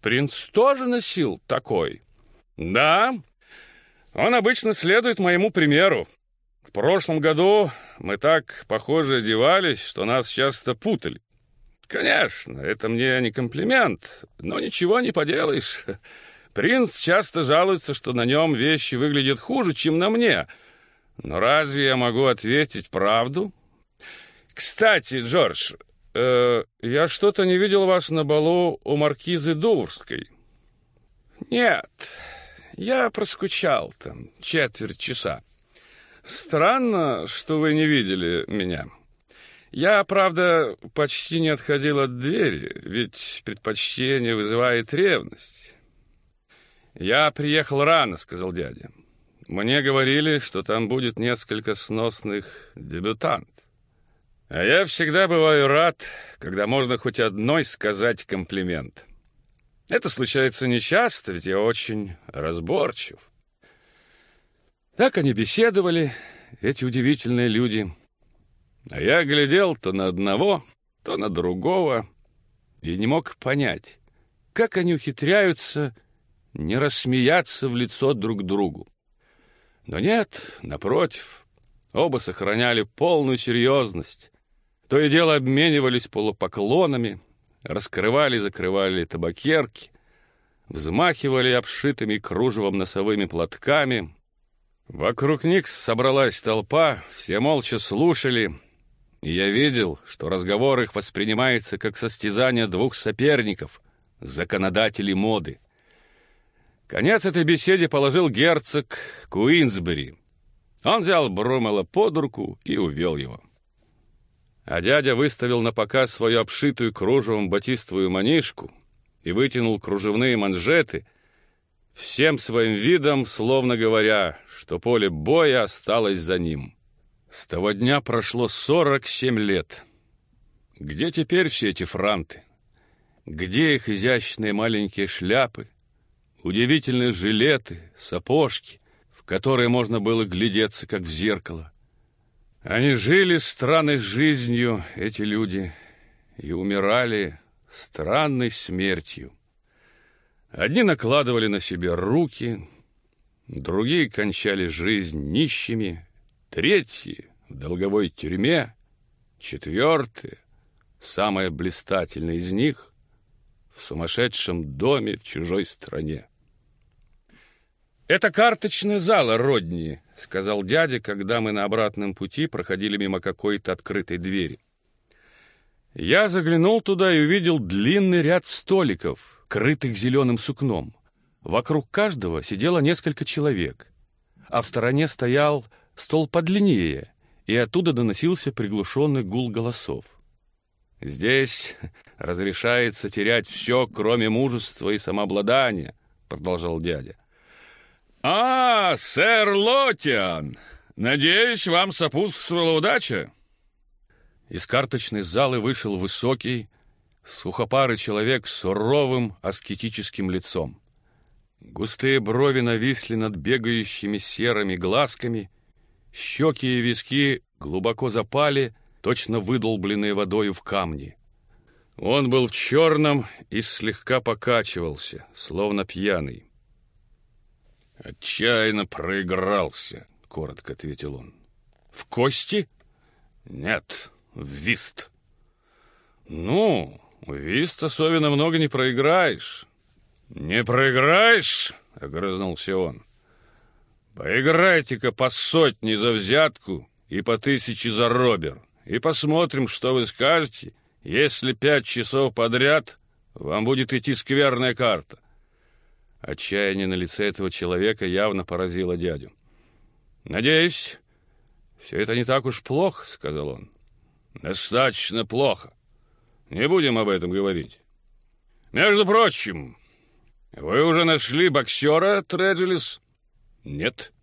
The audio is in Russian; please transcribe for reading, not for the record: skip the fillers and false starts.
принц тоже носил такой? Да, он обычно следует моему примеру. В прошлом году мы так похоже одевались, что нас часто путали. Конечно, это мне не комплимент, но ничего не поделаешь. Принц часто жалуется, что на нем вещи выглядят хуже, чем на мне. Но разве я могу ответить правду? Кстати, Джордж, я что-то не видел вас на балу у маркизы Дуврской. Нет, я проскучал там четверть часа. Странно, что вы не видели меня. Я, правда, почти не отходил от двери, ведь предпочтение вызывает ревность. Я приехал рано, сказал дядя. Мне говорили, что там будет несколько сносных дебютантов. А я всегда бываю рад, когда можно хоть одной сказать комплимент. Это случается нечасто, ведь я очень разборчив. Так они беседовали, эти удивительные люди. А я глядел то на одного, то на другого и не мог понять, как они ухитряются не рассмеяться в лицо друг другу. Но нет, напротив, оба сохраняли полную серьезность. То и дело обменивались полупоклонами, раскрывали и закрывали табакерки, взмахивали обшитыми кружевом носовыми платками. Вокруг них собралась толпа, все молча слушали, и я видел, что разговор их воспринимается как состязание двух соперников, законодателей моды. Конец этой беседе положил герцог Куинсбери. Он взял Брумела под руку и увел его. А дядя выставил на показ свою обшитую кружевом батистовую манишку и вытянул кружевные манжеты, всем своим видом, словно говоря, что поле боя осталось за ним. С того дня прошло 47 лет. Где теперь все эти франты? Где их изящные маленькие шляпы, удивительные жилеты, сапожки, в которые можно было глядеться, как в зеркало? Они жили странной жизнью, эти люди, и умирали странной смертью. Одни накладывали на себя руки, другие кончали жизнь нищими, третьи в долговой тюрьме, четвертые, самая блистательная из них, в сумасшедшем доме в чужой стране. «Это карточная зала, Родни», — сказал дядя, когда мы на обратном пути проходили мимо какой-то открытой двери. Я заглянул туда и увидел длинный ряд столиков, крытых зеленым сукном. Вокруг каждого сидело несколько человек, а в стороне стоял стол подлиннее, и оттуда доносился приглушенный гул голосов. «Здесь разрешается терять все, кроме мужества и самообладания», — продолжал дядя. «А, сэр Лотиан, надеюсь, вам сопутствовала удача?» Из карточной залы вышел высокий, сухопарый человек с суровым аскетическим лицом. Густые брови нависли над бегающими серыми глазками, щеки и виски глубоко запали, точно выдолбленные водою в камни. Он был в черном и слегка покачивался, словно пьяный. «Отчаянно проигрался», — коротко ответил он. «В кости?» «Нет, в вист». «Ну, в вист особенно много не проиграешь». «Не проиграешь?» — огрызнулся он. «Поиграйте-ка по сотне за взятку и по 1000 за робер, и посмотрим, что вы скажете, если 5 часов подряд вам будет идти скверная карта». Отчаяние на лице этого человека явно поразило дядю. «Надеюсь, все это не так уж плохо», — сказал он. «Достаточно плохо. Не будем об этом говорить. Между прочим, вы уже нашли боксера, Треджелис?» «Нет».